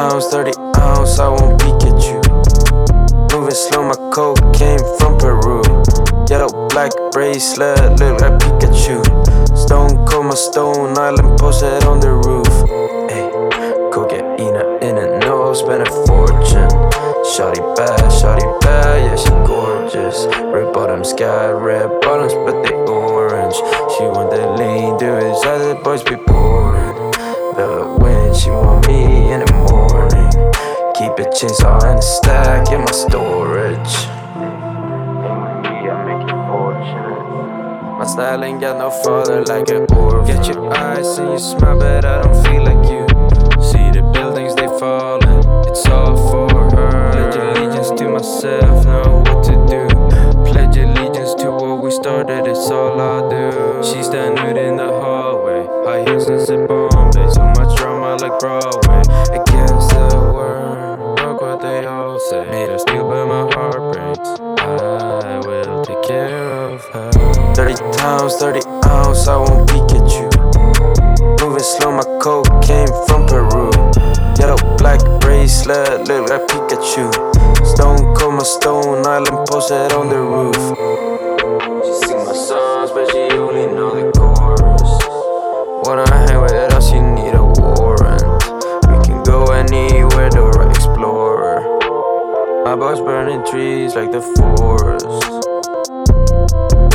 pounds, 30 ounce, I won't peek at you. Moving slow, my coke came from Peru. Yellow black bracelet, look like Pikachu. Stone cold, my Stone Island posted on the roof. Ayy, go get Ina in a no, spend a fortune. Shawty bad, yeah, she gorgeous. Red bottom sky, red bottoms, but they orange. She want that lean, do his other boys be boring. Velvet wind, she want me in the morning. Keep a chainsaw and a stack in my storage. My style ain't got no father like an orphan. Get your eyes and you smile, but I don't feel like you. See the buildings, they falling, it's all for her. Pledge allegiance to myself, know what to do. Pledge allegiance to what we started, it's all I do. She's that nude in the hallway, high heels and zip on, babe. So much drama like Broadway. Against the world, fuck what they all say. Made of steel but my heart breaks. I will take care of her. 30 pounds, 30 ounce, I won't peek at you. Moving slow, my coke came from Peru. Yellow black bracelet, look like Pikachu. Stone cold, my Stone Island posted on the roof. She sing my songs, but she only know the chorus. Wanna hang with us, you need a warrant. We can go anywhere, the right explorer. My boss burning trees like the forest.